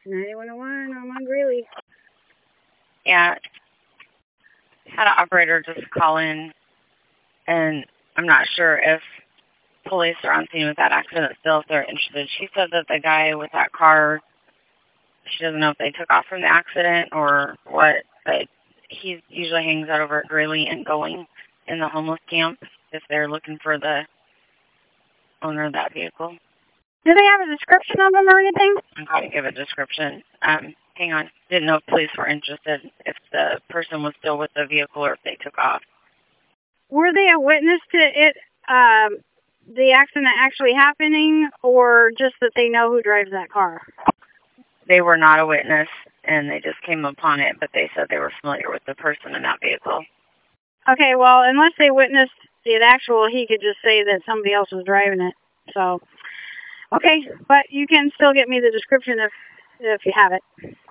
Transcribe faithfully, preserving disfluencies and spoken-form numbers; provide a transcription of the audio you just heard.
nine one one, I'm on Greeley. Yeah. Had an operator just call in, and I'm not sure if police are on scene with that accident still, if they're interested. She said that the guy with that car, she doesn't know if they took off from the accident or what, but he usually hangs out over at Greeley and Going in the homeless camp if they're looking for the owner of that vehicle. Do they have a description of them or anything? I'm going to give a description. Um, hang on. Didn't know if police were interested, if the person was still with the vehicle or if they took off. Were they a witness to it, um, the accident actually happening, or just that they know who drives that car? They were not a witness, and they just came upon it, but they said they were familiar with the person in that vehicle. Okay, well, unless they witnessed it actual, he could just say that somebody else was driving it. So, okay, but you can still get me the description if if you have it.